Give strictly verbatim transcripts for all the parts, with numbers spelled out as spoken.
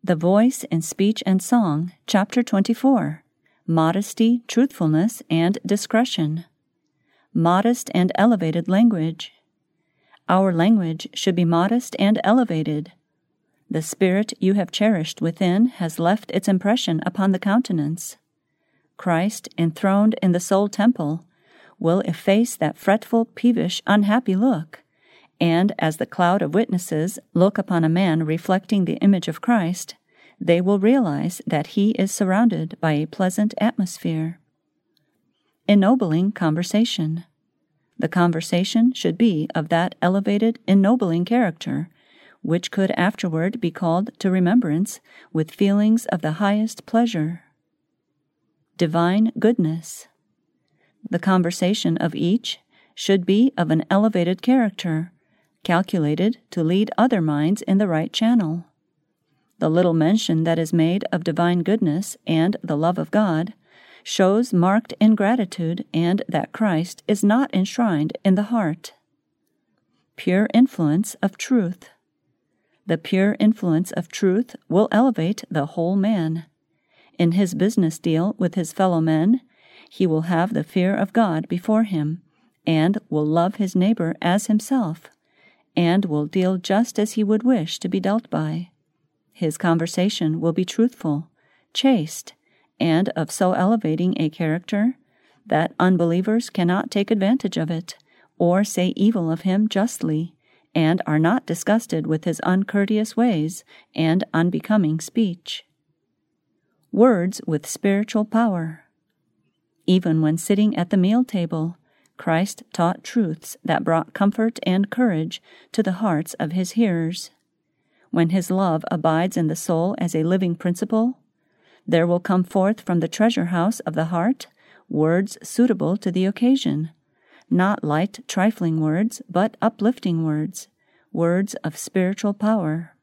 The Voice in Speech and Song, Chapter twenty-four, Modesty, Truthfulness, and Discretion. Modest and elevated language. Our language should be modest and elevated. The spirit you have cherished within has left its impression upon the countenance. Christ, enthroned in the soul temple, will efface that fretful, peevish, unhappy look, and as the cloud of witnesses look upon a man reflecting the image of Christ, they will realize that he is surrounded by a pleasant atmosphere. Ennobling conversation. The conversation should be of that elevated, ennobling character, which could afterward be called to remembrance with feelings of the highest pleasure. Divine goodness. The conversation of each should be of an elevated character, calculated to lead other minds in the right channel. The little mention that is made of divine goodness and the love of God shows marked ingratitude and that Christ is not enshrined in the heart. Pure influence of truth. The pure influence of truth will elevate the whole man. In his business deal with his fellow men, he will have the fear of God before him, and will love his neighbor as himself, and will deal just as he would wish to be dealt by. His conversation will be truthful, chaste, and of so elevating a character that unbelievers cannot take advantage of it, or say evil of him justly, and are not disgusted with his uncourteous ways and unbecoming speech. Words with spiritual power. Even when sitting at the meal table, Christ taught truths that brought comfort and courage to the hearts of his hearers. When his love abides in the soul as a living principle, there will come forth from the treasure house of the heart words suitable to the occasion, not light, trifling words, but uplifting words, words of spiritual power.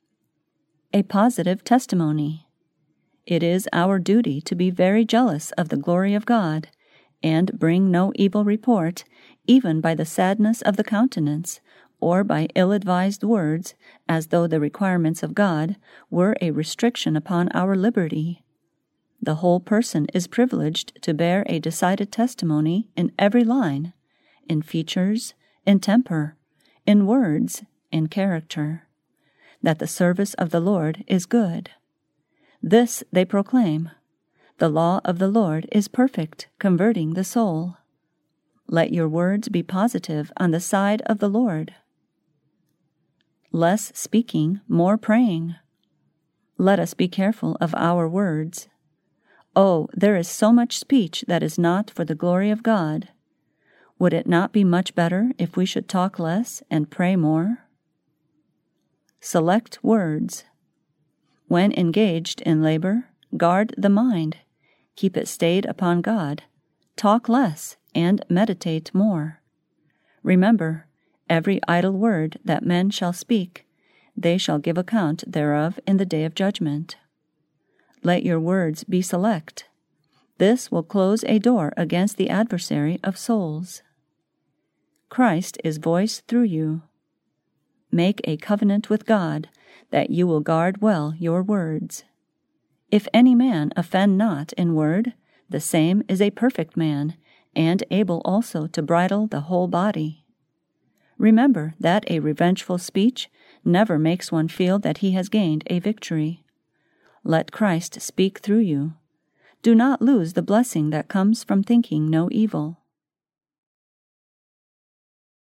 A positive testimony. It is our duty to be very jealous of the glory of God, and bring no evil report, even by the sadness of the countenance, or by ill-advised words, as though the requirements of God were a restriction upon our liberty. The whole person is privileged to bear a decided testimony in every line, in features, in temper, in words, in character, that the service of the Lord is good. This they proclaim. The law of the Lord is perfect, converting the soul. Let your words be positive on the side of the Lord. Less speaking, more praying. Let us be careful of our words. Oh, there is so much speech that is not for the glory of God. Would it not be much better if we should talk less and pray more? Select words. When engaged in labor, guard the mind. Keep it stayed upon God. Talk less and meditate more. Remember, every idle word that men shall speak, they shall give account thereof in the day of judgment. Let your words be select. This will close a door against the adversary of souls. Christ is voice through you. Make a covenant with God that you will guard well your words. If any man offend not in word, the same is a perfect man, and able also to bridle the whole body. Remember that a revengeful speech never makes one feel that he has gained a victory. Let Christ speak through you. Do not lose the blessing that comes from thinking no evil.